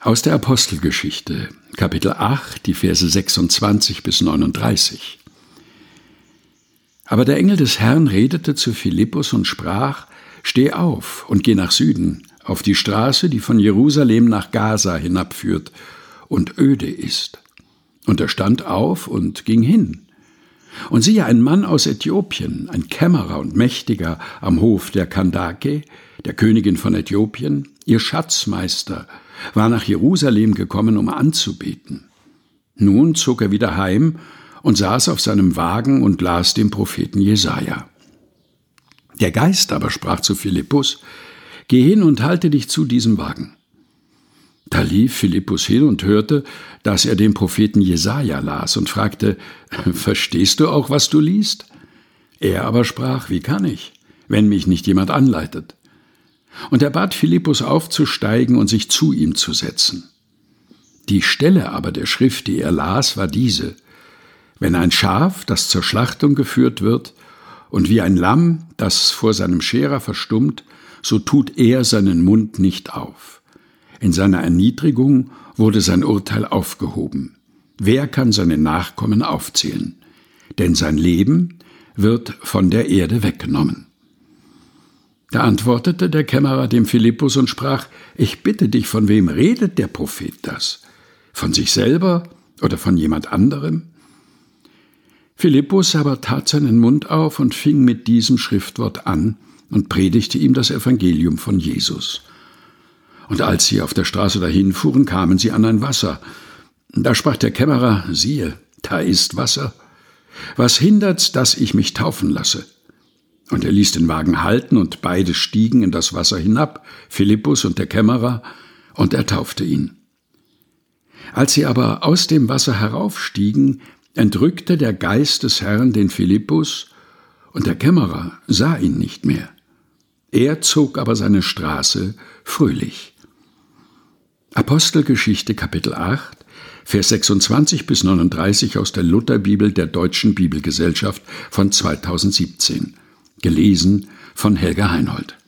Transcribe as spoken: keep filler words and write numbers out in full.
Aus der Apostelgeschichte, Kapitel acht, die Verse sechsundzwanzig bis neununddreißig. Aber der Engel des Herrn redete zu Philippus und sprach: Steh auf und geh nach Süden, auf die Straße, die von Jerusalem nach Gaza hinabführt und öde ist. Und er stand auf und ging hin. Und siehe, ein Mann aus Äthiopien, ein Kämmerer und Mächtiger am Hof der Kandake, der Königin von Äthiopien, ihr Schatzmeister, war nach Jerusalem gekommen, um anzubeten. Nun zog er wieder heim und saß auf seinem Wagen und las den Propheten Jesaja. Der Geist aber sprach zu Philippus: Geh hin und halte dich zu diesem Wagen. Da lief Philippus hin und hörte, dass er den Propheten Jesaja las und fragte: Verstehst du auch, was du liest? Er aber sprach: Wie kann ich, wenn mich nicht jemand anleitet? Und er bat Philippus aufzusteigen und sich zu ihm zu setzen. Die Stelle aber der Schrift, die er las, war diese: Wenn ein Schaf, das zur Schlachtung geführt wird, und wie ein Lamm, das vor seinem Scherer verstummt, so tut er seinen Mund nicht auf. In seiner Erniedrigung wurde sein Urteil aufgehoben. Wer kann seine Nachkommen aufzählen? Denn sein Leben wird von der Erde weggenommen. Da antwortete der Kämmerer dem Philippus und sprach: Ich bitte dich, von wem redet der Prophet das? Von sich selber oder von jemand anderem? Philippus aber tat seinen Mund auf und fing mit diesem Schriftwort an und predigte ihm das Evangelium von Jesus. Und als sie auf der Straße dahinfuhren, kamen sie an ein Wasser. Da sprach der Kämmerer: Siehe, da ist Wasser. Was hindert's, dass ich mich taufen lasse? Und er ließ den Wagen halten, und beide stiegen in das Wasser hinab, Philippus und der Kämmerer, und er taufte ihn. Als sie aber aus dem Wasser heraufstiegen, entrückte der Geist des Herrn den Philippus, und der Kämmerer sah ihn nicht mehr. Er zog aber seine Straße fröhlich. Apostelgeschichte Kapitel acht, Vers sechsundzwanzig bis neununddreißig aus der Lutherbibel der Deutschen Bibelgesellschaft von zweitausendsiebzehn. Gelesen von Helga Heinold.